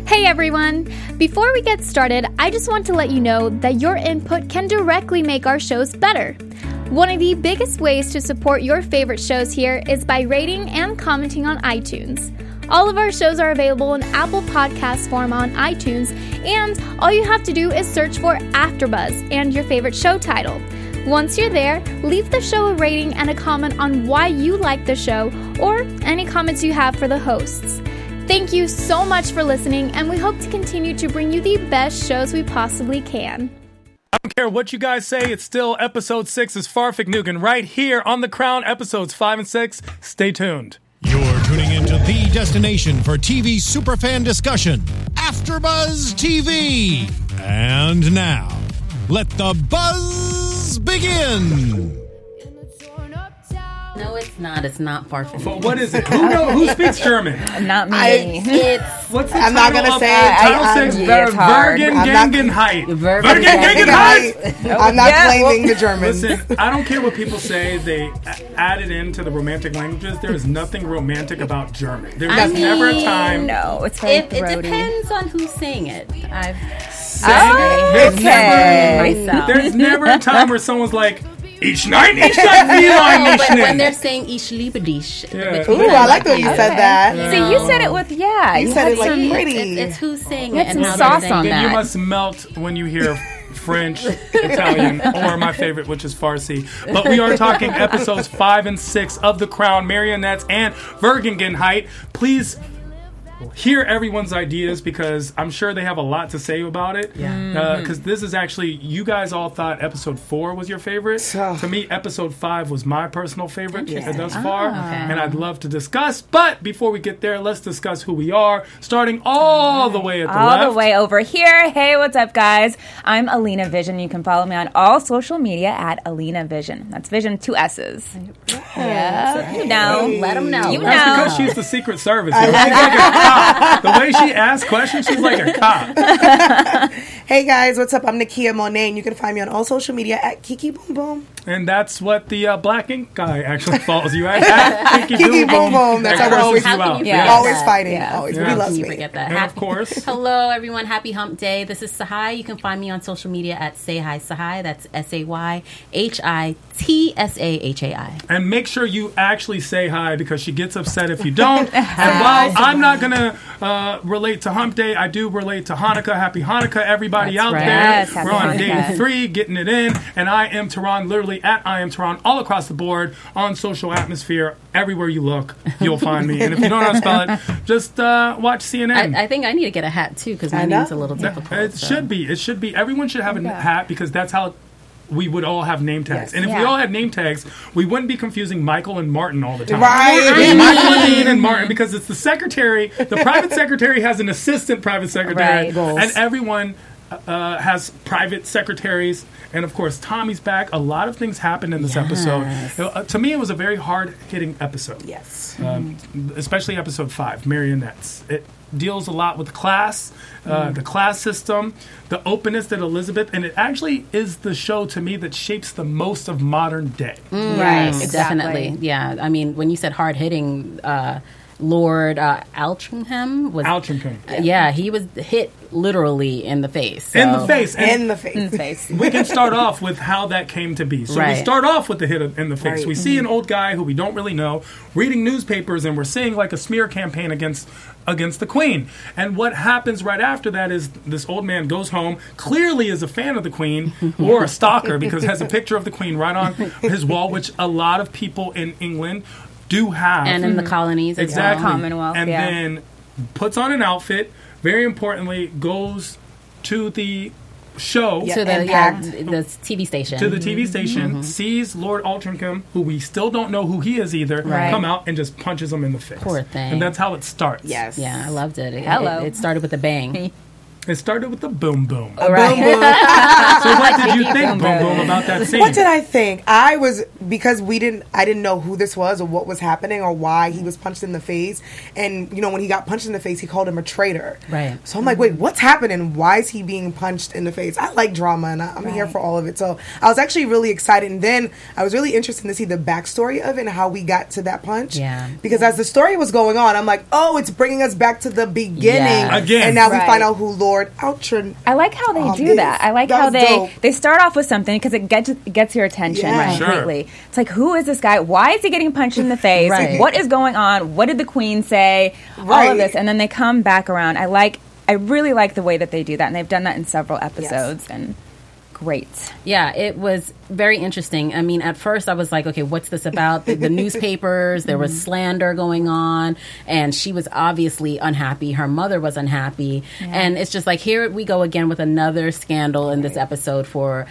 Hey everyone! Before we get started, I just want to let you know that your input can directly make our shows better. One of the biggest ways to support your favorite shows here is by rating and commenting on iTunes. All of our shows are available in Apple Podcast form on iTunes, and all you have to do is search for AfterBuzz and your favorite show title. Once you're there, leave the show a rating and a comment on why you like the show or any comments you have for the hosts. Thank you so much for listening, and we hope to continue to bring you the best shows we possibly can. I don't care what you guys say, it's still episode 6 is Farfik Nugan right here on The Crown, episodes 5 and 6. Stay tuned. You're tuning into the destination for TV superfan discussion, AfterBuzz TV. And now, let the buzz begin. No, it's not. It's not Farfik. What is it? Who speaks German? Not me. What's the I'm title not going to of say it. Title 6, it's hard. Vergengenheit. Vergengenheit. I'm not claiming the German. Listen, I don't care what people say. They added into the romantic languages. There is nothing romantic about German. There's never a time. No, it's very It throaty. depends on who's saying it. I've Okay. myself. There's never a time where someone's like, Ich nein, ich nein, wie nein, No, ich but when nein. they're saying Ich liebe dich. Yeah. between Ooh, them, I like the way you said that. See, you said it with, You said had it like some- pretty. It's who's saying Get it and some how sauce they're saying on it. Then you that. must melt when you hear French, Italian, or my favorite, which is Farsi. But we are talking episodes 5 and 6 of The Crown, Marionettes, and Vergengenheit. Please hear everyone's ideas because I'm sure they have a lot to say about it. Because this is actually, you guys all thought episode 4 was your favorite. To me, episode 5 was my personal favorite thus far. And I'd love to discuss. But before we get there, let's discuss who we are, starting all the way at the left. All the way over here. Hey, what's up, guys? I'm Alina Vision. You can follow me on all social media at Alina Vision. That's Vision, 2 S's. Yeah, you know. Let them know. You That's know. because she's the Secret Service. She's like a cop. The way she asks questions, she's like a cop. Hey guys, what's up? I'm Nakia Monet, and you can find me on all social media at Kiki Boom Boom. And that's what the black ink guy actually follows you at. Kiki Boom Boom. That's and how we're always, curses you out. Yeah. always fighting. Yeah. Always. Yeah. He How loves can you me. forget that? And of course, Hello, everyone. Happy Hump Day. This is Sahai. You can find me on social media at Say Hi Sahai. That's SayHiTSAHai. and make sure you actually say hi because she gets upset if you don't. And while I'm not going to relate to Hump Day, I do relate to Hanukkah. Happy Hanukkah, everybody That's out right. there. Yes, We're happy on day Hanukkah. 3, getting it in. And I am Tehran, literally at I am Tehran, all across the board on social atmosphere. Everywhere you look, you'll find me. And if you don't know how to spell it, just watch CNN. I think I need to get a hat too because my I know. name's a little difficult. It should be. It should be. Everyone should have a hat because that's how we would all have name tags. Yes. And if we Yeah. all had name tags, we wouldn't be confusing Michael and Martin all the time. Right. It's Michael and Dean and Martin because it's the secretary. The private secretary has an assistant private secretary. Right. And everyone has private secretaries. And of course, Tommy's back. A lot of things happened in this episode. To me, it was a very hard-hitting episode. Yes. Especially episode 5, Marionettes. It deals a lot with the class system, the openness that Elizabeth, and it actually is the show to me that shapes the most of modern day. Right, exactly. Definitely. Yeah. I mean, when you said hard hitting, Lord Altrincham was Altrincham. Yeah, he was hit literally in the face. So. In the face. And In the face. Face. we can start off with how that came to be. So we Right. start off with the hit in the face. Right. We see an old guy who we don't really know reading newspapers, and we're seeing like a smear campaign against the Queen. And what happens right after that is this old man goes home, clearly is a fan of the Queen or a stalker because has a picture of the Queen right on his wall, which a lot of people in England do have. And in the colonies, as Exactly. well. Commonwealth, and yeah. then puts on an outfit. Very importantly, goes to the show, Yeah. to the Impact. the TV station. to the TV station, sees Lord Altrincham, who we still don't know who he is either, Right. come out and just punches him in the face. Poor thing. And that's how it starts. Yes. Yeah, I loved it. Hello. It started with a bang. It started with the boom boom. Right. Boom, boom. So what did you think, boom boom, about that scene? What did I think? Because I didn't know who this was or what was happening or why he was punched in the face. And, when he got punched in the face, he called him a traitor. Right. So I'm like, wait, what's happening? Why is he being punched in the face? I like drama, and I'm here for all of it. So I was actually really excited. And then I was really interested to see the backstory of it and how we got to that punch. Yeah. Because as the story was going on, I'm like, oh, it's bringing us back to the beginning. Yeah. Again. And now we Right. find out who Lord Outron. I like how they do is. that. I like That's how dope. they start off with something because it gets your attention Yeah. completely. Sure. It's like, who is this guy? Why is he getting punched in the face? Right. What is going on? What did the queen say? All Right. of this, and then they come back around. I really like the way that they do that, and they've done that in several episodes. And great. Yeah, it was very interesting. I mean, at first I was like, okay, what's this about? The newspapers, there was slander going on, and she was obviously unhappy. Her mother was unhappy. And it's just like, here we go again with another scandal in this episode for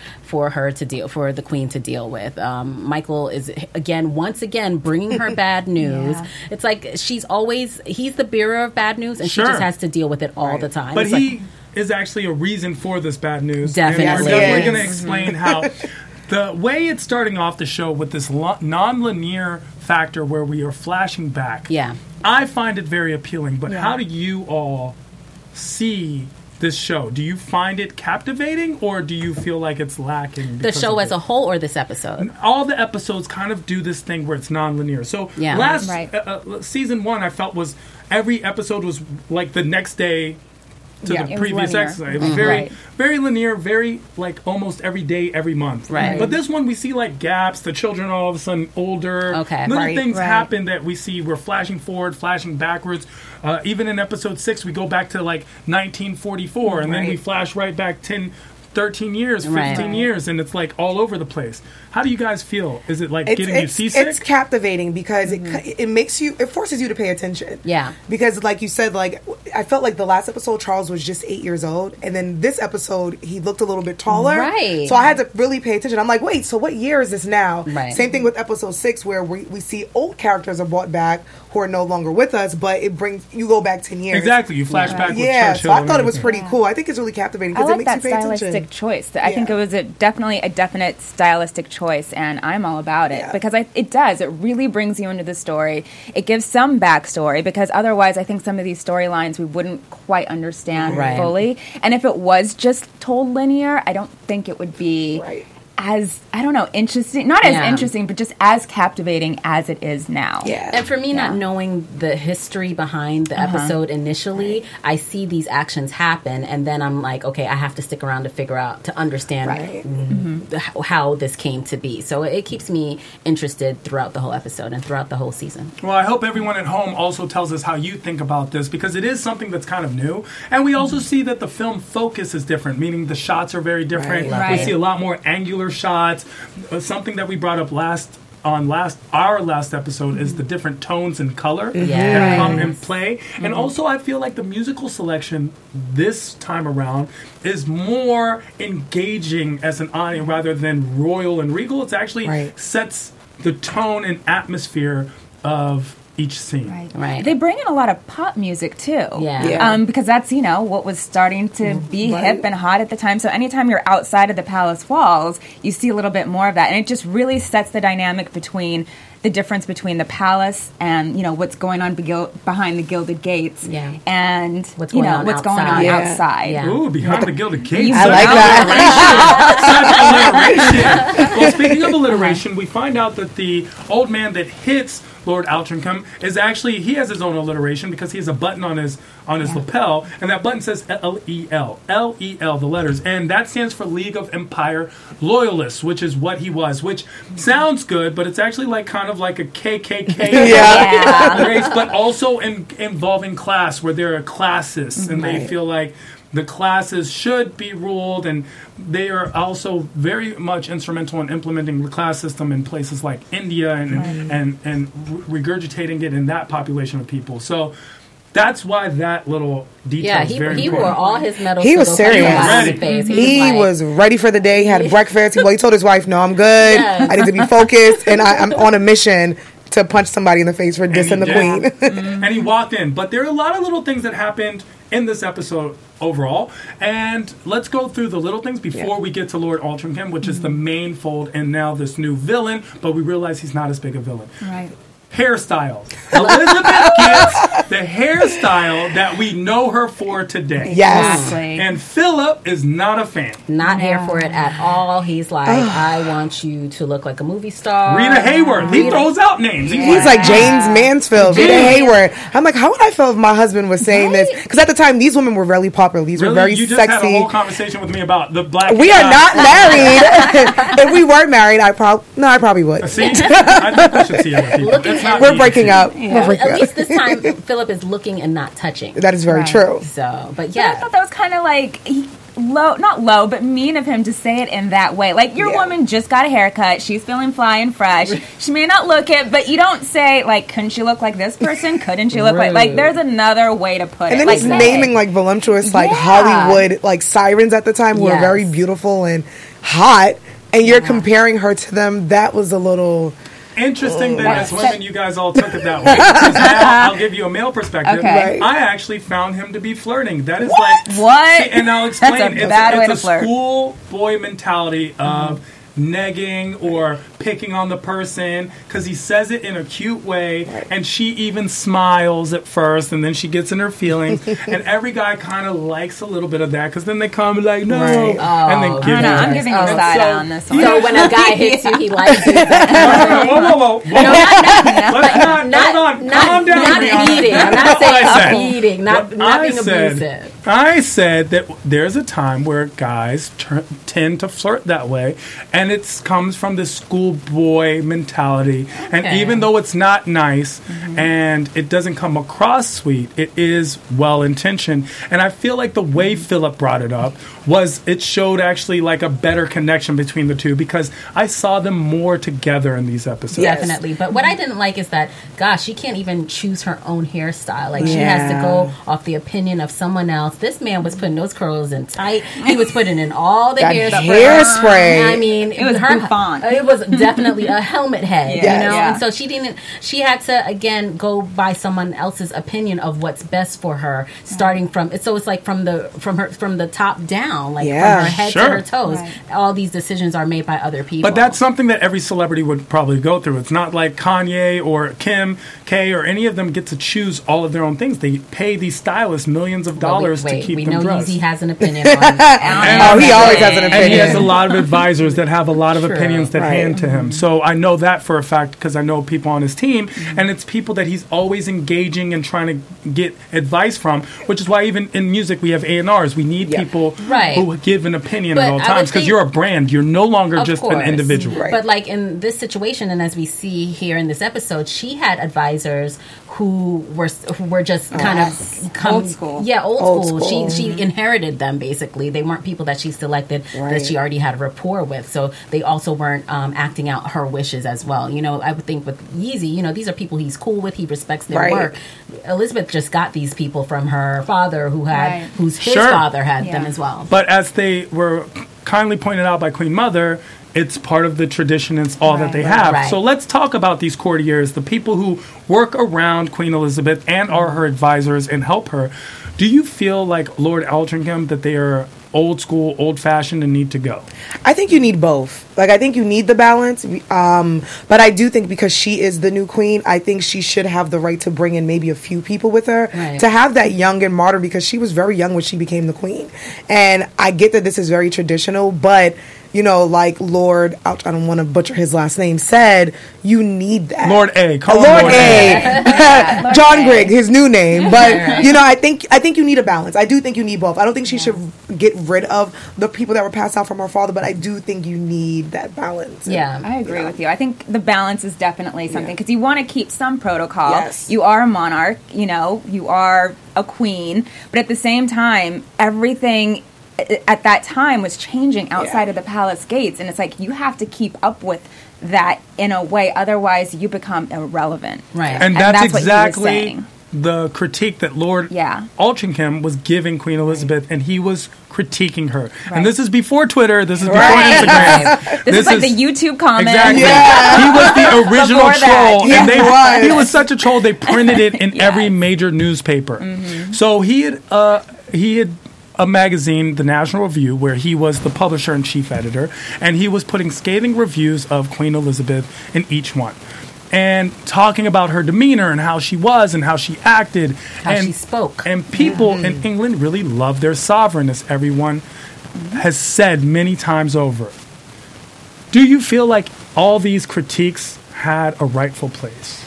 the queen to deal with. Michael is once again bringing her bad news. Yeah. It's like he's the bearer of bad news, and Sure. she just has to deal with it all the time. But It's like- he is actually a reason for this bad news. Definitely. And we're Yes, definitely he going to is. explain how the way it's starting off the show with this non-linear factor where we are flashing back. Yeah. I find it very appealing, but how do you all see this show? Do you find it captivating, or do you feel like it's lacking? the show as a whole or this episode? All the episodes kind of do this thing where it's non-linear. So Yeah. last Right. season 1, I felt was every episode was like the next day to Yeah, the it was previous linear. episode. It was very, Right. very linear, very like almost every day, every month. Right. But this one, we see like gaps. The children are all of a sudden older. Okay. Little Right. things Right. happen that we see. We're flashing forward, flashing backwards. Even in episode 6, we go back to like 1944, and then we Right. flash right back 13 years, 15 Right. years, and it's like all over the place. How do you guys feel? Is it like getting you seasick? It's captivating because it forces you to pay attention. Yeah. Because like you said, like I felt like the last episode Charles was just 8 years old, and then this episode he looked a little bit taller. Right. So I had to really pay attention. I'm like, wait, so what year is this now? Right. Same thing with episode 6 where we see old characters are brought back who are no longer with us, but you go back 10 years. Exactly. You flash back with Yeah, Churchill. so I and thought it was everything. pretty cool. I think it's really captivating I because it like makes that you pay attention. stylistic choice. I think it was definitely a definite stylistic choice, and I'm all about it Yeah. because it does. It really brings you into the story. It gives some backstory because otherwise, I think some of these storylines we wouldn't quite understand Right. fully. And if it was just told linear, I don't think it would be Right. as interesting. Not as Yeah. interesting, but just as captivating as it is now. Yeah. And for me, not Yeah. knowing the history behind the episode initially, I see these actions happen, and then I'm like, okay, I have to stick around to understand Right. how this came to be. So it keeps me interested throughout the whole episode and throughout the whole season. Well, I hope everyone at home also tells us how you think about this, because it is something that's kind of new. And we also see that the film focus is different, meaning the shots are very different. Right. We Right. see a lot more angular shots. Something that we brought up our last episode is the different tones and color that Yes. come and play. And also I feel like the musical selection this time around is more engaging as an audience rather than royal and regal. It's actually Right. sets the tone and atmosphere of each scene. Right. They bring in a lot of pop music too. Yeah. Yeah. Because that's, what was starting to be Right. hip and hot at the time. So anytime you're outside of the palace walls, you see a little bit more of that. And it just really sets the dynamic between the difference between the palace and, what's going on behind the gilded gates. Yeah. And, What's going on what's going on outside. Yeah. outside. Yeah. Ooh, behind the Gilded Gates. You I Such like alliteration. Such alliteration. Well, speaking of alliteration, we find out that the old man that hits Lord Altrincham he has his own alliteration because he has a button on his lapel, and that button says L-E-L, the letters, and that stands for League of Empire Loyalists, which is what he was, which sounds good, but it's actually like kind of like a KKK Yeah. race, but also involving class, where there are classes, and they feel like the classes should be ruled, and they are also very much instrumental in implementing the class system in places like India and regurgitating it in that population of people. So that's why that little detail Yeah, is very he important. wore all his medals. He to was go serious. fight the Ready. United States. He was ready for the day. He had breakfast. He told his wife, "No, I'm good. Yes. I need to be focused, and I'm on a mission to punch somebody in the face for dissing the did. queen." And he walked in. But there are a lot of little things that happened in this episode overall. And let's go through the little things before we get to Lord Altrincham, which is the main fold and now this new villain, but we realize he's not as big a villain. Right. Hairstyles. Elizabeth gets the hairstyle that we know her for today. Yes. Exactly. And Philip is not a fan. Not here for it at all. He's like, I want you to look like a movie star. Rita Hayworth. He throws out names. He's like James Mansfield, Rita Hayward. I'm like, how would I feel if my husband was saying this? Because at the time, these women were really popular. These were very you just sexy. had a whole conversation with me about the black. We are not married. If we were married, I probably would. See, I think we should see other people. We're breaking up. Yeah. We're breaking At least up. this time, Philip is looking and not touching. That is very true. So, but But I yeah. thought that was kind of like not low, but mean of him to say it in that way. Like, your woman just got a haircut. She's feeling fly and fresh. She may not look it, but you don't say, like, couldn't she look like this person? Couldn't she look like there's another way to put it. And then like, he's naming like voluptuous, like Hollywood, like sirens at the time who were very beautiful and hot, and you're comparing her to them. That was a little interesting that as women, you guys all took it that way. 'Cause now I'll give you a male perspective. Okay. Right. I actually found him to be flirting. That is like What? See, and I'll explain. That's a bad way to it's a flirt. schoolboy mentality of negging or picking on the person because he says it in a cute way, and she even smiles at first, and then she gets in her feelings, and every guy kind of likes a little bit of that because then they come like no, and then give I don't know. it. I'm giving you the side eye on this one. So when a guy hits you, he likes it. Whoa. Let's not, hold on. Calm down, Not Brianna. beating. I'm not That's what I said. saying beating. Not being abusive. I said that there's a time where guys tend to flirt that way, and it comes from this schoolboy mentality. And even though it's not nice and it doesn't come across sweet, it is well-intentioned. And I feel like the way Philip brought it up was it showed actually like a better connection between the two because I saw them more together in these episodes. Definitely. But what I didn't like is that, gosh, she can't even choose her own hairstyle. Like, she has to go off the opinion of someone else. This man was putting those curls in tight. He was putting in all the That hairspray. hairspray. I mean, It was bouffant. It was definitely a helmet head, you know? Yeah. And so she had to, again, go by someone else's opinion of what's best for her, starting from, so it's like from the top down, like from her head to her toes. Right. All these decisions are made by other people. But that's something that every celebrity would probably go through. It's not like Kanye or Kim K or any of them get to choose all of their own things. They pay these stylists millions of dollars to keep we them know dressed. Yeezy has an opinion on he always has an And he opinion. has a lot of advisors that have a lot of True. opinions that hand to him. So I know that for a fact because I know people on his team, and it's people that he's always engaging and trying to get advice from, which is why even in music we have A&Rs. We need people who give an opinion But at all I times would because think- you're a brand. You're no longer Of just course. an individual. Right. But like in this situation, and as we see here in this episode, she had advisors who were just kind of Old school. Yeah, old Old school. school. She inherited them basically. They weren't people that she selected that she already had a rapport with. So they also weren't acting out her wishes as well. You know, I would think with Yeezy, you know, these are people he's cool with. He respects their work. Elizabeth just got these people from her father, whose his father had them as well. But as they were kindly pointed out by Queen Mother, it's part of the tradition. It's all that they have. Right. So let's talk about these courtiers, the people who work around Queen Elizabeth and are her advisors and help her. Do you feel like Lord Altrincham that they are old school, old fashioned, and need to go? I think you need both. Like, I think you need the balance. But I do think because she is the new queen, I think she should have the right to bring in maybe a few people with her to have that young and modern, because she was very young when she became the queen. And I get that this is very traditional, but you know, like Lord, I don't want to butcher his last name, said, you need that. Lord A. Call him Lord Lord A. John Grigg, his new name. But, you know, I think you need a balance. I do think you need both. I don't think she should get rid of the people that were passed out from her father, but I do think you need that balance. Yeah. I agree with you. I think the balance is definitely something because you want to keep some protocol. Yes. You are a monarch, you know, you are a queen, but at the same time, everything at that time was changing outside of the palace gates, and it's like you have to keep up with that in a way, otherwise you become irrelevant. Right. And that's what he was exactly saying. the critique that Lord Altrincham was giving Queen Elizabeth, and he was critiquing her. And this is before Twitter. This is before Instagram. This is like the YouTube comment. Exactly. He was the original troll, and he was such a troll. They printed it in every major newspaper. So he had a magazine, the National Review, where he was the publisher and chief editor, and he was putting scathing reviews of Queen Elizabeth in each one. And talking about her demeanor and how she was and how she acted. How she spoke. And people in England really love their sovereign, as everyone has said many times over. Do you feel like all these critiques had a rightful place?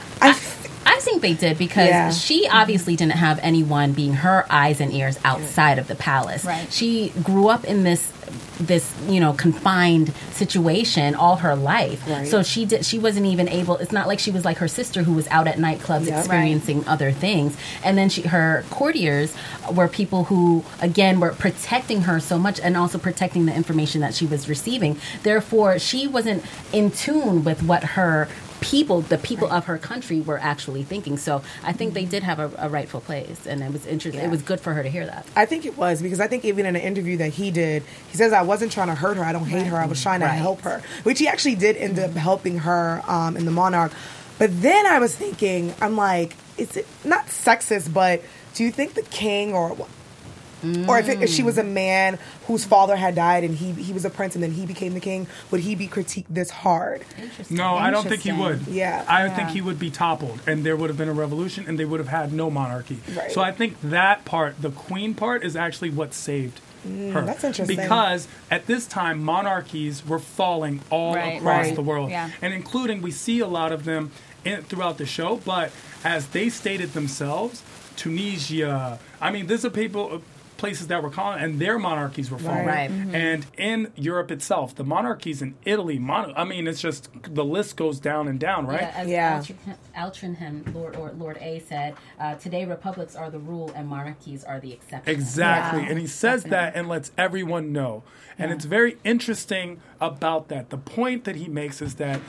I think they did, because she obviously didn't have anyone being her eyes and ears outside of the palace. Right. She grew up in this confined situation all her life. Right. So she wasn't even able, it's not like she was like her sister who was out at nightclubs experiencing other things. And then her courtiers were people who, again, were protecting her so much, and also protecting the information that she was receiving. Therefore, she wasn't in tune with what the people of her country were actually thinking. So I think they did have a rightful place, and it was interesting. It was good for her to hear that. I think it was, because I think even in an interview that he did, he says, I wasn't trying to hurt her. I don't hate her. I was trying to help her, which he actually did end up helping her in The Monarch. But then I was thinking, I'm like, is it not sexist, but do you think the king or if she was a man whose father had died and he was a prince and then he became the king, would he be critiqued this hard? No, I don't think he would. Yeah. I think he would be toppled, and there would have been a revolution, and they would have had no monarchy. Right. So I think that part, the queen part, is actually what saved her. That's interesting. Because at this time, monarchies were falling all across the world. Yeah. And including, we see a lot of them throughout the show, but as they stated themselves, Tunisia, I mean, these are places that were calling, and their monarchies were falling. Right. And in Europe itself, the monarchies in Italy, I mean, it's just, the list goes down and down, right? As Altrincham, Lord A said, today republics are the rule and monarchies are the exception. Exactly. And he says that and lets everyone know. And it's very interesting about that. The point that he makes is that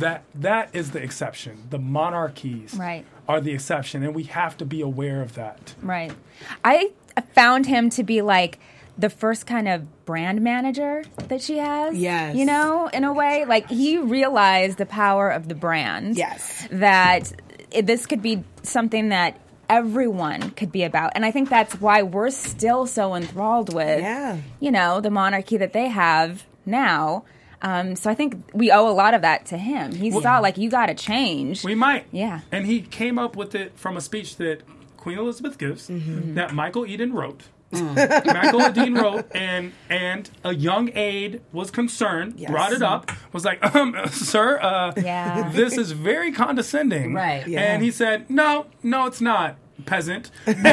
is the exception. The monarchies are the exception, and we have to be aware of that. Right. I found him to be like the first kind of brand manager that she has. Yes. You know, in a way. Like, he realized the power of the brand. Yes. That this could be something that everyone could be about. And I think that's why we're still so enthralled with, the monarchy that they have now. So I think we owe a lot of that to him. He saw, like, you got to change. We might. Yeah. And he came up with it from a speech that Queen Elizabeth gives, that Michael Eden wrote. Michael Eden wrote, and a young aide was concerned, brought it up, was like, sir, this is very condescending. Right. Yeah. And he said, no, it's not, peasant.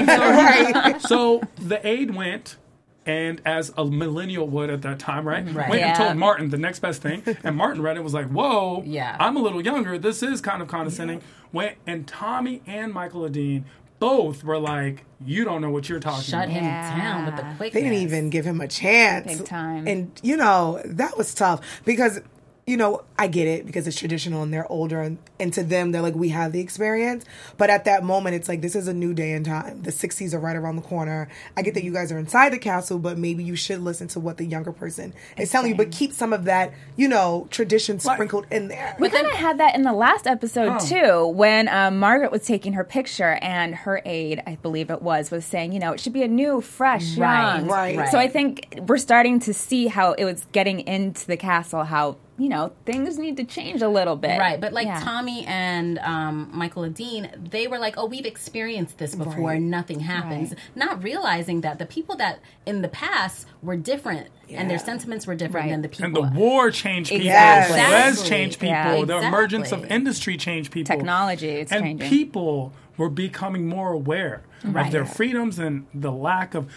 And so the aide went, and as a millennial would at that time, went and told Martin the next best thing. And Martin read it and was like, whoa, I'm a little younger. This is kind of condescending. Went, and Tommy and Michael Eden both were like, you don't know what you're talking about. Shut him down with the quickness. They didn't even give him a chance. Big time. And, that was tough because, I get it because it's traditional and they're older and to them, they're like, we have the experience. But at that moment, it's like, this is a new day and time. The 60s are right around the corner. I get that you guys are inside the castle, but maybe you should listen to what the younger person is telling you, but keep some of that, tradition sprinkled in there. We kind of had that in the last episode, too, when Margaret was taking her picture and her aide, I believe it was saying, it should be a new, fresh, young. Right. So I think we're starting to see how it was getting into the castle, how things need to change a little bit. Right, but Tommy and Michael Eden, they were like, we've experienced this before and nothing happens. Right. Not realizing that the people that in the past were different and their sentiments were different than the people. And the war changed people. Exactly. The res changed people. Yeah. The emergence of industry changed people. Technology is changing. And people were becoming more aware of their freedoms and the lack of...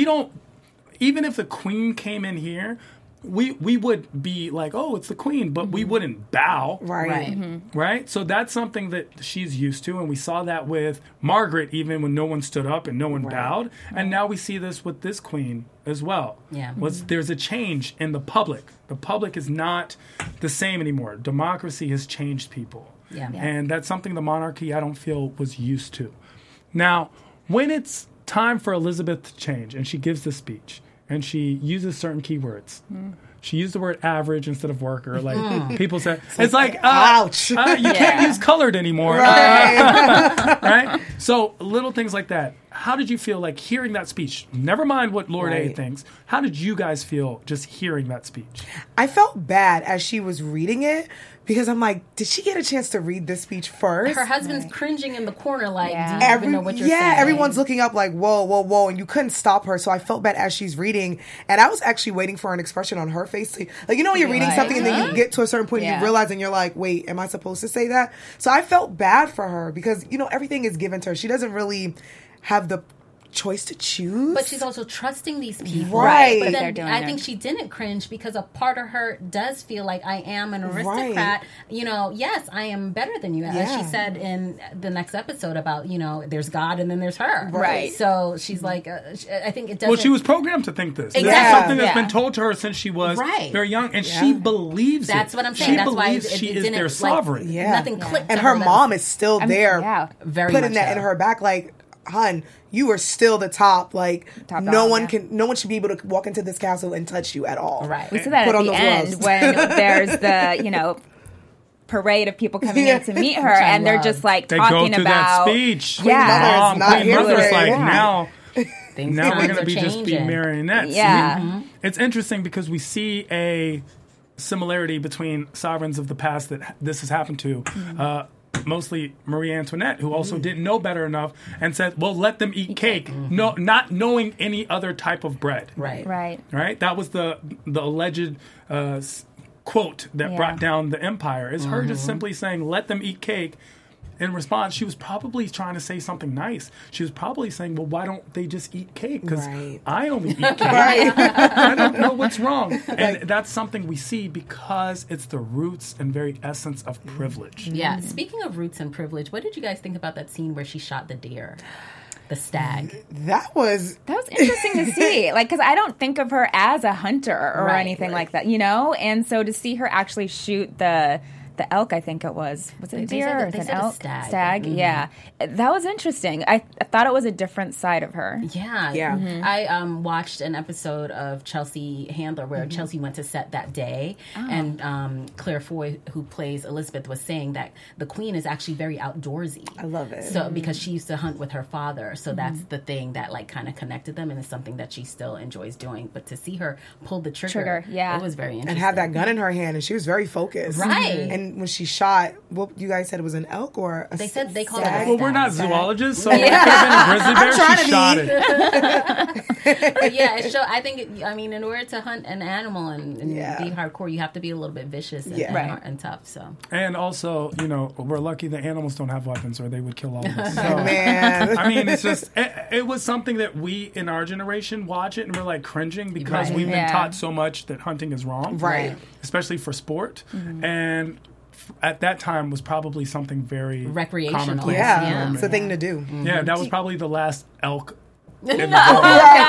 Even if the Queen came in here... We would be like, it's the Queen, but we wouldn't bow. Right. Right? So that's something that she's used to, and we saw that with Margaret, even when no one stood up and no one bowed. And now we see this with this Queen as well. Yeah. There's a change in the public. The public is not the same anymore. Democracy has changed people. Yeah. And that's something the monarchy, I don't feel, was used to. Now, when it's time for Elizabeth to change and she gives the speech and she uses certain keywords, she used the word average instead of worker. Like people say, it's like, ouch. You can't use colored anymore. Right? So little things like that. How did you feel like hearing that speech? Never mind what Lord A thinks. How did you guys feel just hearing that speech? I felt bad as she was reading it because I'm like, did she get a chance to read this speech first? Her husband's cringing in the corner like, do you even know what you're saying? Yeah, everyone's looking up like, whoa, whoa, whoa, and you couldn't stop her. So I felt bad as she's reading. And I was actually waiting for an expression on her face. Like, you know when you're reading something and then you get to a certain point and you realize and you're like, wait, am I supposed to say that? So I felt bad for her because, you know, everything is given to her. She doesn't really have the choice to choose. But she's also trusting these people. Right. But then I think she didn't cringe because a part of her does feel like I am an aristocrat. Right. You know, yes, I am better than you. As she said in the next episode about, you know, there's God and then there's her. Right. So she's like, I think it doesn't. Well, she was programmed to think this. Exactly. That's something that's been told to her since she was very young. And she believes That's it. what I'm saying. She That's why believes she is their sovereign. Nothing clicked. And to her that mom is still there very putting much that in her back like, hun, you are still the top. Like no one should be able to walk into this castle and touch you at all. Right. We said that Put at on the those end gloves. when there's the, you know, parade of people coming in to meet her, and they're just like They talking go to about that speech. Yeah. Mother's not Queen here Mother's for it. like, Yeah. now Things we're times going to are be just be changing. marionettes. Yeah. It's interesting because we see a similarity between sovereigns of the past that this has happened to. Mostly Marie Antoinette, who also didn't know better enough and said, well, let them eat cake, no, not knowing any other type of bread. Right. Right? That was the alleged quote that brought down the empire, is her just simply saying, let them eat cake. In response, she was probably trying to say something nice. She was probably saying, well, why don't they just eat cake? Because I only eat cake. I don't know what's wrong. And that's something we see because it's the roots and very essence of privilege. Yeah. Speaking of roots and privilege, what did you guys think about that scene where she shot the deer? The stag. That was interesting to see, like, because I don't think of her as a hunter or anything like that, you know. And so to see her actually shoot the elk, I think it was it a deer or an elk? Stag. Yeah, that was interesting. I thought it was a different side of her. Yeah. I watched an episode of Chelsea Handler where Chelsea went to set that day, and Claire Foy, who plays Elizabeth, was saying that the Queen is actually very outdoorsy. I love it. So because she used to hunt with her father, so that's the thing that like kind of connected them, and it's something that she still enjoys doing. But to see her pull the trigger, it was very interesting. And have that gun in her hand, and she was very focused. Right. And when she shot, what you guys said it was an elk or a They said they called stag? it. Well, we're not zoologists, so if it could have been a grizzly bear, she shot it. But yeah, I think, in order to hunt an animal and be hardcore, you have to be a little bit vicious and tough. So, and also, we're lucky that animals don't have weapons, or they would kill all of us. So, Man. I mean, it's just it was something that we in our generation watch it and we're like cringing because we've been taught so much that hunting is wrong, right? Especially for sport, and at that time was probably something very recreational. commonplace. Yeah, it's a thing to do. Yeah, that was probably the last elk. In all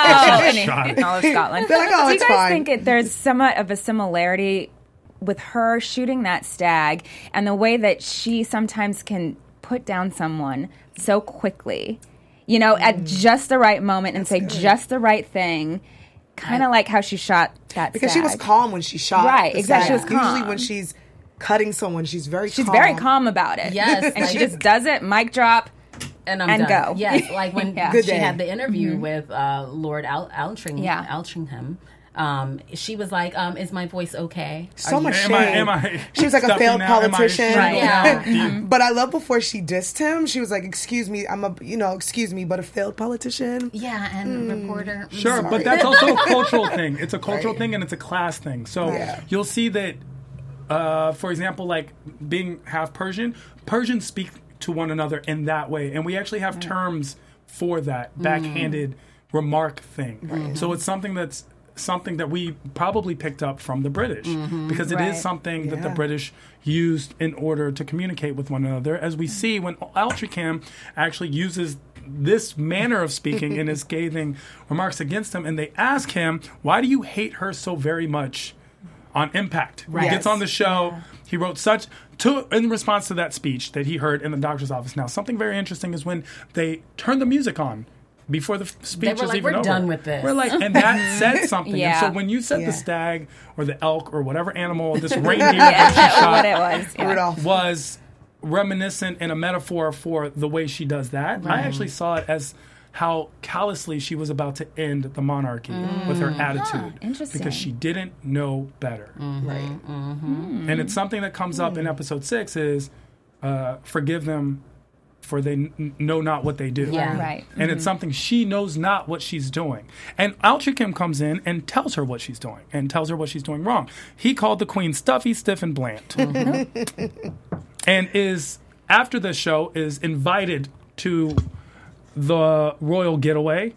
of Scotland. They're like, Do you it's guys fine. think there's somewhat of a similarity with her shooting that stag and the way that she sometimes can put down someone so quickly, at just the right moment and say just the right thing, kind of like how she shot that Because stag. she was calm when she shot. Right, the exactly. stag. She was calm. Usually when she's cutting someone, she's very calm about it. Yes. And she just does it, mic drop, and done. go. Yes, like when Good she day. had the interview with Lord Altrincham. She was like, "Is my voice okay?" So much shade. Am I She was like a stuffy failed now? Am I politician. shriveled Yeah. now? But I love before she dissed him, she was like, excuse me, excuse me, but a failed politician. Yeah, and reporter. Sure, but that's also a cultural thing. It's a cultural thing and it's a class thing. So you'll see that, for example, like being half Persians speak to one another in that way. And we actually have terms for that backhanded remark thing. So it's something that we probably picked up from the British because it is something that the British used in order to communicate with one another, as we see when Altrincham actually uses this manner of speaking in his scathing remarks against him, and they ask him, why do you hate her so very much? on impact. Right. He gets on the show. He wrote in response to that speech that he heard in the doctor's office. Now, something very interesting is when they turned the music on before the speech was even over. We're done with this. We're like, and that said something. Yeah. And so when you said the stag or the elk or whatever animal, this reindeer that she shot what it was. Yeah. Rudolph. was reminiscent and a metaphor for the way she does that. I actually saw it as how callously she was about to end the monarchy with her attitude. Interesting. Because she didn't know better. Right. And it's something that comes up in episode 6 is forgive them for they know not what they do. Yeah. Right. And it's something she knows not what she's doing. And Altrincham comes in and tells her what she's doing and tells her what she's doing wrong. He called the queen stuffy, stiff, and bland. And is, after the show, is invited to the royal getaway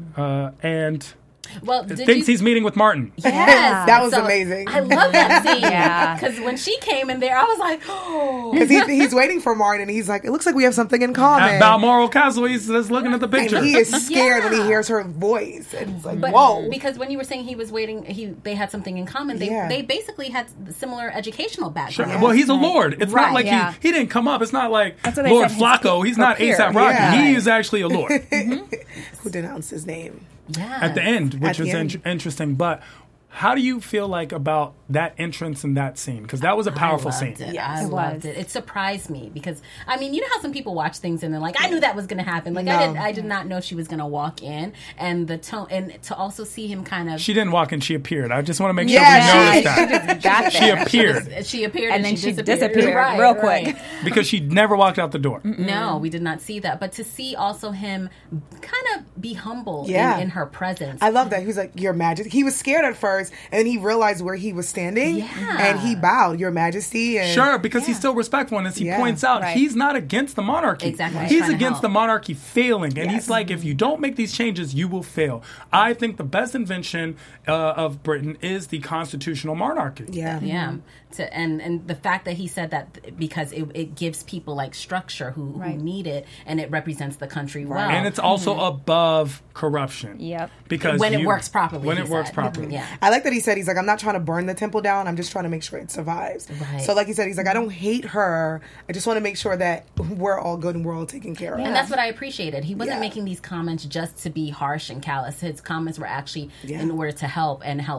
and Well, thinks he's meeting with Martin. Yes, That was amazing. I love that scene. Yeah. Because when she came in there, I was like, oh. Because he's waiting for Martin, and he's like, it looks like we have something in common. At Balmoral Castle, he's just looking at the picture. And he is scared when he Yeah. hears her voice. And he's like, But whoa. because when you were saying he was waiting, they had something in common. They basically had similar educational Sure. backgrounds. Well, he's a lord. It's not like yeah. he didn't come up. It's not like That's what they Lord said. Flacco. He's not prepared. ASAP Rocky. Yeah. He is actually a lord Who denounced his name? Yeah. at the end, which At the is end. interesting. But how do you feel like about that entrance in that scene? Because that was a powerful I loved scene. It. Yes, I it loved was. it. It surprised me because you know how some people watch things and they're like, I knew that was going to happen. Like No. I did not know she was going to walk in, and the tone, and to also see him kind of She didn't walk in. She appeared. I just want to make sure Yeah, we notice she that. Got She there. appeared she appeared And then she she disappeared Right, real right. quick. because she never walked out the door. No, we did not see that. But to see also him kind of be humble Yeah. in her presence. I love that. He was like, Your Majesty. He was scared at first, and then he realized where he was standing, Yeah. and he bowed, Your Majesty. And Sure, because he's still respectful, and as he Yeah. points out, Right. he's not against the monarchy. Exactly. He's He's trying to against help. the monarchy failing, and Yes. he's like, if you don't make these changes, you will fail. I think the best invention of Britain is the constitutional monarchy. Yeah. Yeah, and the fact that he said that because it gives people like structure who need it, and it represents the country well. And it's also above corruption. Yep. Because When it works properly, When he it works said. properly. Yeah. I like that he said, he's like, I'm not trying to burn the temple down. I'm just trying to make sure it survives. Right. So like he said, he's like, I don't hate her. I just want to make sure that we're all good and we're all taken care of. And that's what I appreciated. He wasn't Yeah. making these comments just to be harsh and callous. His comments were actually Yeah. in order to help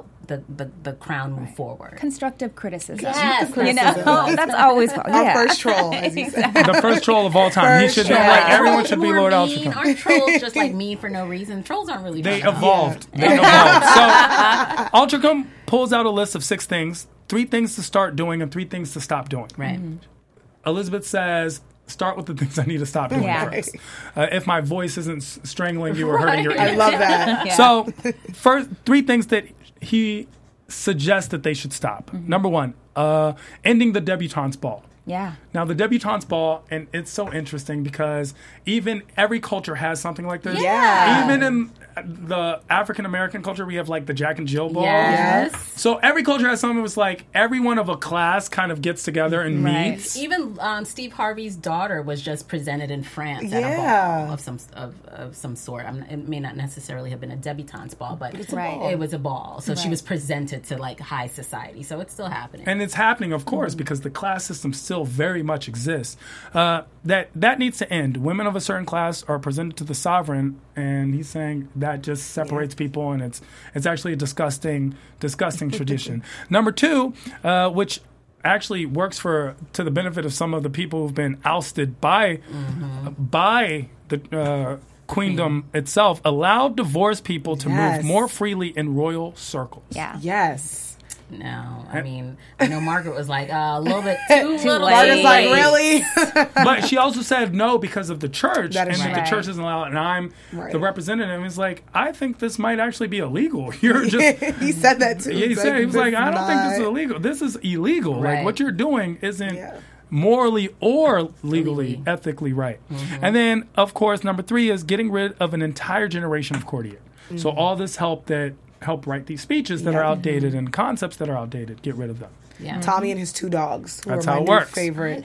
the crown move forward. Constructive criticism. Yes, You that's know, it. that's always fun. Our Yeah. first troll, as he said. The first troll of all time. He First should be troll. like, everyone Trolls should be who are Lord mean Altrincham. aren't trolls just like mean for no reason? Trolls aren't really They fun. evolved. They evolved. So Altrincham pulls out a list of 6 things, 3 things to start doing and 3 things to stop doing. Right. Elizabeth says, start with the things I need to stop doing Yeah. first. If my voice isn't strangling you or hurting your I ears. love that. Yeah. So, first, 3 things that he suggests that they should stop. Number 1, ending the debutante's ball. Yeah. Now, the debutante's ball, and it's so interesting because even every culture has something like this. Yeah. Even in the African American culture, we have like the Jack and Jill ball. Yes. So every culture has something. It was like everyone of a class kind of gets together and Right. meets. Even Steve Harvey's daughter was just presented in France at a Yeah. ball of some sort. It may not necessarily have been a debutante's ball, but Right. it was a ball. So she was presented to like high society. So it's still happening. And it's happening, of course, because the class system still very much exists. That needs to end. Women of a certain class are presented to the sovereign, and he's saying that just separates people, and it's actually a disgusting tradition. Number 2, which actually works to the benefit of some of the people who've been ousted by the queendom itself, allow divorced people to Yes. move more freely in royal circles. Yeah. Yes. No, I mean, I know Margaret was like a little bit too little. late. Margaret's like, late. really? But she also said no because of the church, That is and right. the church isn't allowed. And I'm Right. the representative. He's like, I think this might actually be illegal. You're just. He said that too. He said, he was like, "This I is don't think this is not-" illegal. This is illegal. Like Right. what you're doing isn't Yeah. morally or legally, ethically right. And then, of course, number 3 is getting rid of an entire generation of courtier. So all this help write these speeches that are outdated and concepts that are outdated, get rid of them. Yeah. Tommy and his 2 dogs. Who That's are my how it new works. favorite.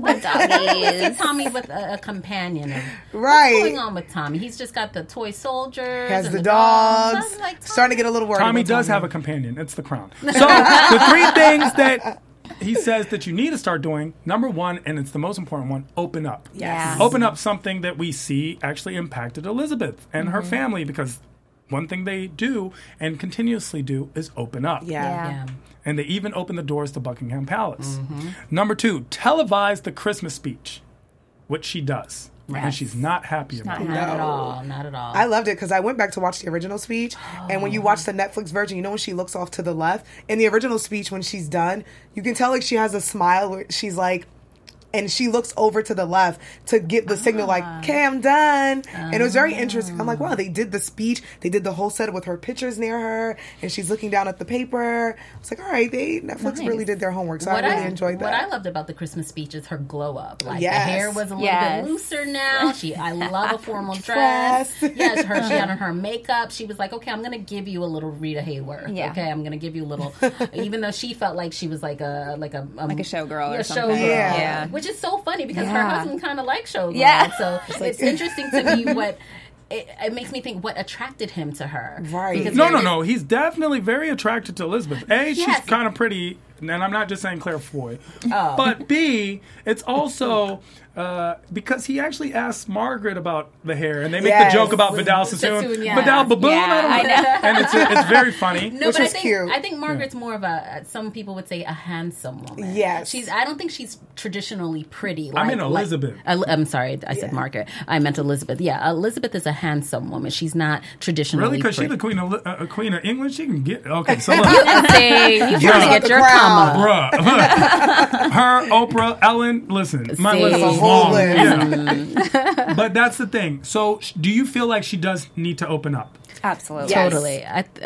Tommy with a companion. Right. What's going on with Tommy? He's just got the toy soldiers. Has and the dogs. I'm like, Starting to get a little worried. Tommy about does have a companion. It's the Crown. So the 3 things that he says that you need to start doing, number 1, and it's the most important one, open up. Yes. Open up something that we see actually impacted Elizabeth and her family, because one thing they do and continuously do is open up. Yeah. And they even open the doors to Buckingham Palace. Number 2, televise the Christmas speech, which she does. And she's not happy about it. Not at all. Not at all. I loved it because I went back to watch the original speech, and when you watch the Netflix version, you know when she looks off to the left? In the original speech, when she's done, you can tell like she has a smile where she's like, and she looks over to the left to give the signal like, okay, I'm done. And it was very interesting. I'm like, wow, they did the speech. They did the whole set with her pictures near her, and she's looking down at the paper. I was like, all right, Netflix really did their homework, so I really enjoyed that. What I loved about the Christmas speech is her glow up. Like, Yes. the hair was a little bit looser now. I love a formal dress. Yes, she had on her makeup. She was like, okay, I'm going to give you a little Rita Hayworth. Yeah. Okay, I'm going to give you a little, even though she felt like she was like a showgirl or something. Showgirl. Yeah. Which is so funny because her husband kind of likes showgirls. Yeah. So it's interesting to me what it makes me think what attracted him to her. Right. Because No. He's definitely very attracted to Elizabeth. A, she's Yes. kind of pretty, and I'm not just saying Claire Foy. But B, it's also because he actually asked Margaret about the hair, and they make Yes. the joke about Vidal Sassoon. Sassoon, yeah. Vidal Baboon, Yeah, I don't know. And it's very funny. No, Which but was cute. I think Margaret's more of some people would say a handsome woman. Yes. I don't think she's traditionally pretty. I mean Elizabeth. I'm sorry, I said Margaret. I meant Elizabeth. Yeah, Elizabeth is a handsome woman. She's not traditionally Really? Because she's pretty. the queen of England? She can get... Okay, so look. You trying to get the your crown. come up. Bruh. Her, Oprah, Ellen, listen, my See. list Have a is whole long. list. Yeah. But that's the thing. So do you feel like she does need to open up? Absolutely. Yes. Totally.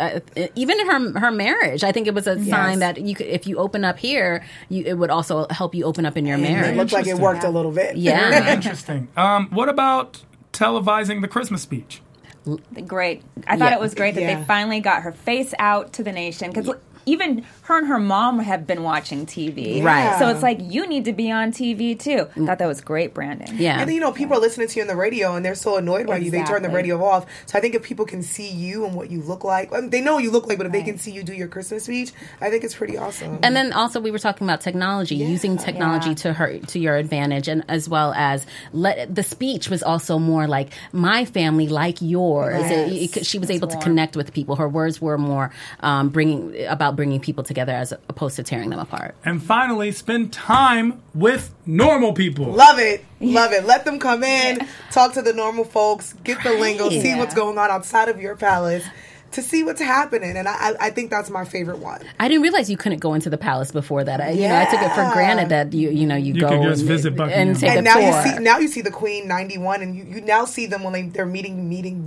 Even in her marriage, I think it was a sign that you could, if you open up here, it would also help you open up in your marriage. It looked like it worked a little bit. Yeah. Interesting. What about televising the Christmas speech? Great. I thought Yeah. it was great that Yeah. they finally got her face out to the nation because even her and her mom have been watching TV. Right. So it's like, you need to be on TV too. I thought that was great branding. Yeah. And then, people are listening to you on the radio and they're so annoyed by you, they turn the Exactly. radio off. So I think if people can see you and what you look like, they know what you look like, but if they can see you do your Christmas speech, I think it's pretty awesome. And then also we were talking about technology, using technology to your advantage, and as well as the speech was also more like my family, like yours. Yes. She was able to connect with people. Her words were more bringing people together as opposed to tearing them apart. And finally, spend time with normal people. Love it. Love it. Let them come in, talk to the normal folks, get the lingo, see what's going on outside of your palace, to see what's happening. And I think that's my favorite one. I didn't realize you couldn't go into the palace before that. I took it for granted that you go could just and, visit Buckingham. and take And a now tour. now you see the Queen 91, and you now see them when they're meeting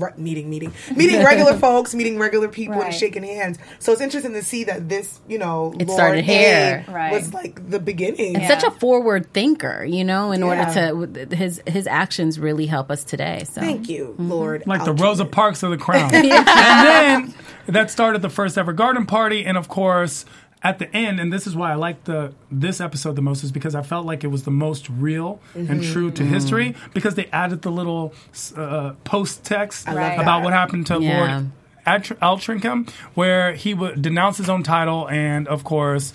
regular folks, meeting regular people, and shaking hands. So it's interesting to see that this, It Lord started here. Right. was like the beginning. Such a forward thinker, in order to his actions really help us today. So Thank you, Lord. Like the Algernon. Rosa Parks of the Crown. And then that started the first ever garden party. And of course, at the end, and this is why I like this episode the most, is because I felt like it was the most real and true to history, because they added the little post text about what happened to Lord Altrincham, where he would denounce his own title and, of course,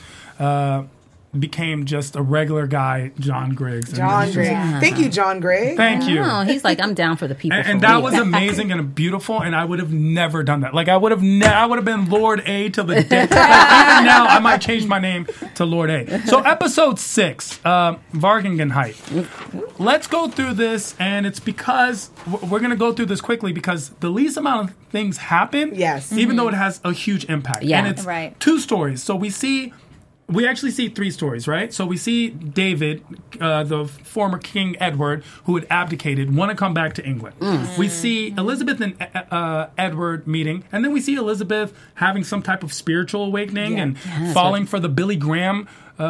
became just a regular guy, John Griggs. John Griggs. Thank you, John Griggs. Thank you. Oh, he's like, I'm down for the people. And for that real. was amazing and beautiful, and I would have never done that. Like, I would have been Lord A till the day. Like, even now, I might change my name to Lord A. So, episode 6, Vargingenheit. Let's go through this, and it's because we're going to go through this quickly because the least amount of things happen, Yes. even though it has a huge impact. Yeah. And it's two stories. So we actually see 3 stories, right? So we see David, the former King Edward, who had abdicated, want to come back to England. We see Elizabeth and Edward meeting, and then we see Elizabeth having some type of spiritual awakening and falling for the Billy Graham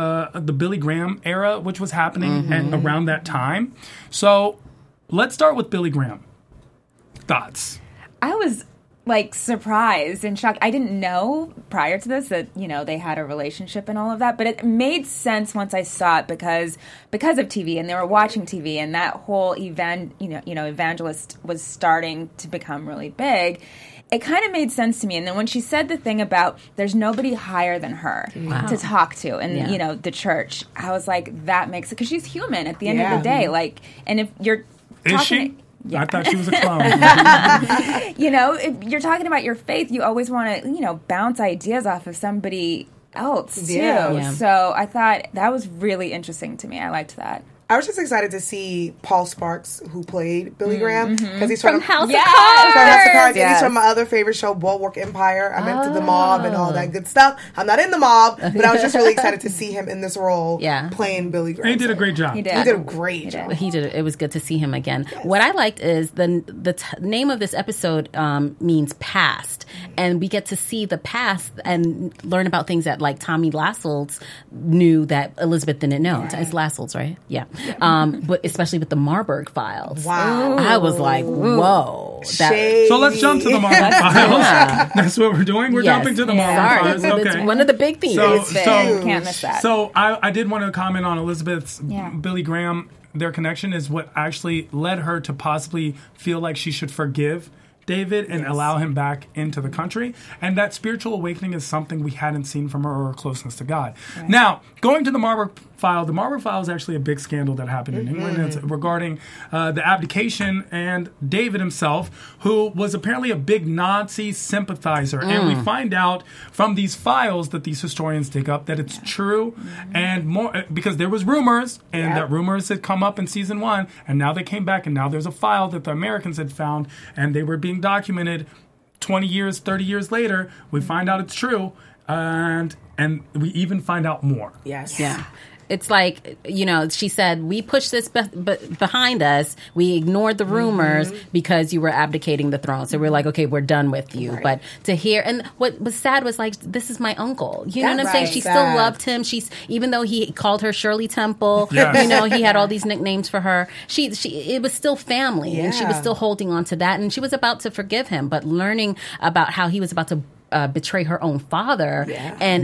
era, which was happening around that time. So let's start with Billy Graham. Thoughts? I was like surprised and shocked. I didn't know prior to this that, you know, they had a relationship and all of that, but it made sense once I saw it because of TV, and they were watching TV, and that whole evangelist was starting to become really big. It kind of made sense to me. And then when she said the thing about there's nobody higher than her to talk to in, you know, the church, I was like, that makes it, because she's human at the end of the day. Like, and if you're Is she? Yeah. I thought she was a clone. You know, if you're talking about your faith, you always want to, you know, bounce ideas off of somebody else, too. Yeah. So I thought that was really interesting to me. I liked that. I was just excited to see Paul Sparks, who played Billy Graham, because he's from House of From Cards. House of Cards. And Yes. he's from my other favorite show, Bulwark Empire. I'm into the mob and all that good stuff. I'm not in the mob, but I was just really excited to see him in this role, playing Billy Graham. He did a great job. He did. He did a great job. He did. It was good to see him again. What I liked is the name of this episode means past, and we get to see the past and learn about things that like Tommy Lassells knew that Elizabeth didn't know. It's Lassells, right? Yeah. But especially with the Marburg files. Wow. I was like, whoa. Shade. So let's jump to the Marvel Files. That's what we're doing. We're jumping to the Marvel Files. Sorry, Okay. it's one of the big themes. Can't miss that. So I did want to comment on Elizabeth's Yeah. Billy Graham. Their connection is what actually led her to possibly feel like she should forgive David and allow him back into the country. And that spiritual awakening is something we hadn't seen from her or her closeness to God. Right. Now, going to the Marburg File, the Marburg File is actually a big scandal that happened in England. It's regarding the abdication and David himself, who was apparently a big Nazi sympathizer. And we find out from these files that these historians dig up that it's true, and more because there was rumors, and that rumors had come up in season 1, and now they came back, and now there's a file that the Americans had found, and they were being documented 20 years, 30 years later. We find out it's true, and we even find out more. Yes. Yeah. It's like, you know, she said, we pushed this behind us. We ignored the rumors because you were abdicating the throne. So we're like, okay, we're done with you. Right. But to hear, and what was sad was like, this is my uncle. You know what I'm saying? She still loved him. Even though he called her Shirley Temple, you know, he had all these nicknames for her. It was still family, and she was still holding on to that. And she was about to forgive him, but learning about how he was about to betray her own father and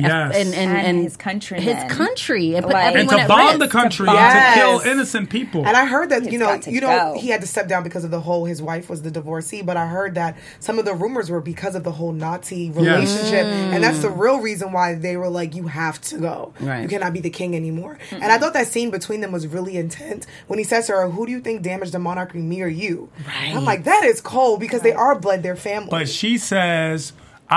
his country, and put And everyone to at bomb risk. the country Yes. and to kill innocent people. And I heard that, He's you know, got to go. he had to step down because of the whole, his wife was the divorcee, but I heard that some of the rumors were because of the whole Nazi relationship. And that's the real reason why they were like, you have to go. Right. You cannot be the king anymore. And I thought that scene between them was really intense when he says to her, who do you think damaged the monarchy, me or you? Right. I'm like, that is cold because they are blood, they're family. But she says,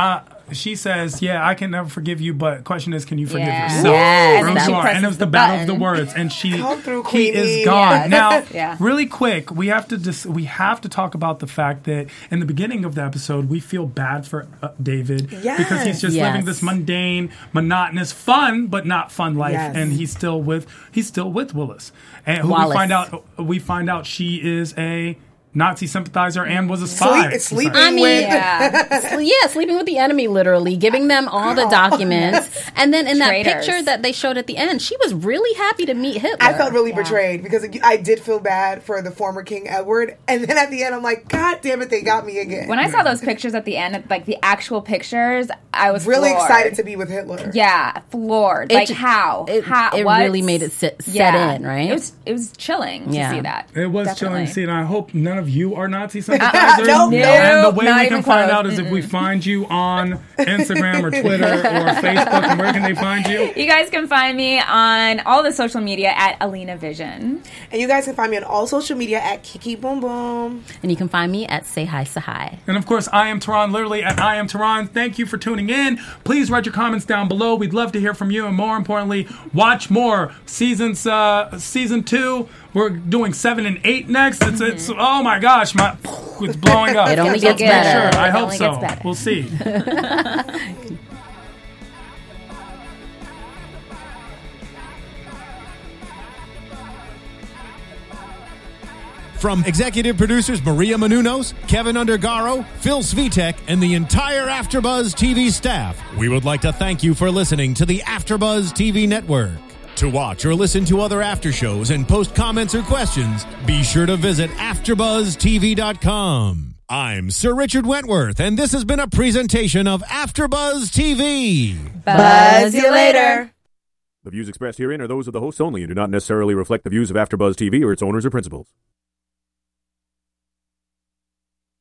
yeah, I can never forgive you, but question is, can you forgive yourself? Yes, Where that you was- are. And it was the battle of the words, and Come through, he is Queenie. gone. Now, Yeah. really quick, we have to talk about the fact that in the beginning of the episode, we feel bad for David because he's just living this mundane, monotonous, fun but not fun life, and he's still with Willis, and who we find out she is a Nazi sympathizer and was a spy. Sleeping sleeping with the enemy, literally giving them all the documents, and then in Traitors. that picture that they showed at the end, she was really happy to meet Hitler. I felt really betrayed because I did feel bad for the former King Edward, and then at the end I'm like, God damn it, they got me again. When I saw those pictures at the end, like the actual pictures, I was really floored. excited to be with Hitler. Yeah, floored. It really made it set in, right? It was chilling to see that. It was Definitely. chilling to see it. And I hope none of you are Nazi sympathizers. No. And the way Not we even can find close. out is if we find you on Instagram or Twitter or Facebook. And where can they find you? You guys can find me on all the social media at Alina Vision. And you guys can find me on all social media at Kiki Boom Boom. And you can find me at Say Hi Sahai. And of course, I am Tehran, literally at I am Tehran. Thank you for tuning in. Please write your comments down below. We'd love to hear from you. And more importantly, watch more. Season 2. We're doing 7 and 8 next. It's oh my gosh, it's blowing up. It only So gets better. Sure, I It hope only so. gets better. We'll see. From executive producers Maria Menounos, Kevin Undergaro, Phil Svitek, and the entire AfterBuzz TV staff, we would like to thank you for listening to the AfterBuzz TV network. To watch or listen to other after shows and post comments or questions, be sure to visit AfterBuzzTV.com. I'm Sir Richard Wentworth, and this has been a presentation of AfterBuzz TV. Buzz you later. The views expressed herein are those of the hosts only and do not necessarily reflect the views of AfterBuzz TV or its owners or principals.